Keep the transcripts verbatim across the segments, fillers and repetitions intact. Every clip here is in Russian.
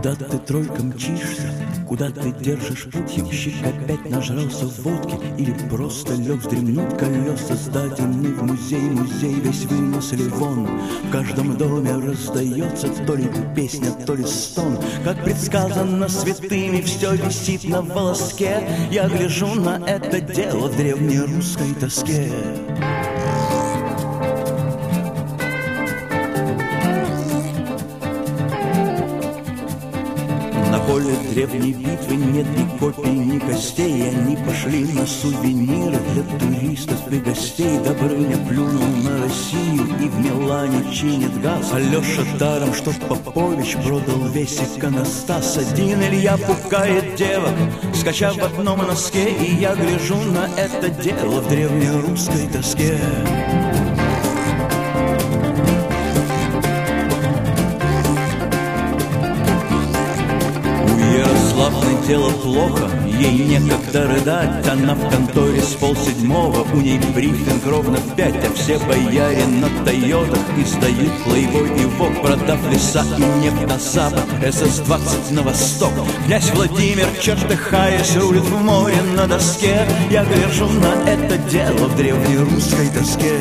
Куда ты тройка мчишься, куда ты держишь путь? Ямщик опять нажрался водки или просто лег вздремнуть? Колеса сдадены в музей, музей весь вынесли вон. В каждом доме раздается то ли песня, то ли стон. Как предсказано святыми, все висит на волоске. Я гляжу на это дело в древнерусской тоске. На поле древней битвы нет ни копий, ни костей. Они пошли на сувениры для туристов и гостей. Добрыня плюнул на Россию и в Милане чинит газ. Алеша даром, что Попович продал весь иконостас. Один Илья пукает девок, скачав в одном носке. И я гляжу на это дело в древнерусской тоске. Славное дело плохо, ей некогда рыдать. Она в конторе с полседьмого, у ней брифинг ровно в пять. А все бояре на Тойотах издают плейбой и вок. Продав леса и нефть на запад, эс эс двадцать на восток. Князь Владимир, чертыхаясь, рулит в море на доске. Я гляжу на это дело в древнерусской тоске.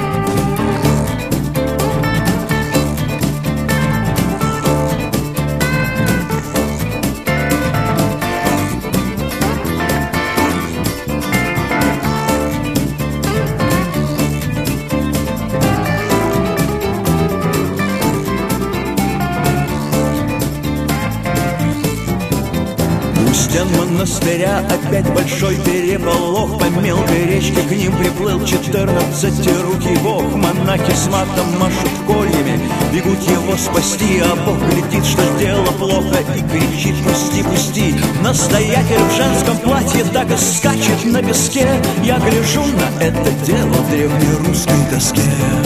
Стен монастыря опять большой переполох. По мелкой речке к ним приплыл четырнадцатирукий бог. Монахи с матом машут кольями, бегут его спасти. А бог глядит, что дело плохо, и кричит: пусти, пусти. Настоятель в женском платье так и скачет на песке. Я гляжу на это дело в древнерусской тоске.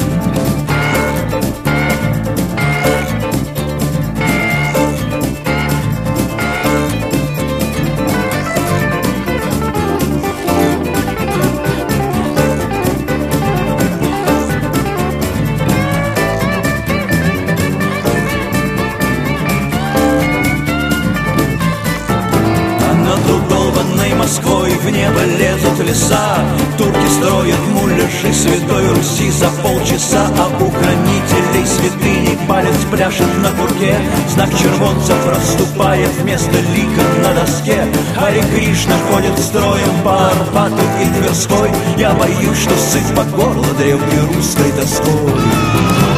Москвой в небо лезут леса. Турки строят муляжи Святой Руси за полчаса. А у хранителей святыни палец пляшет на курке. Знак червонцев проступает вместо лика на доске. Харе Кришна ходит строем по Арбату и Тверской. Я боюсь, что сыт по горло древнерусской тоской.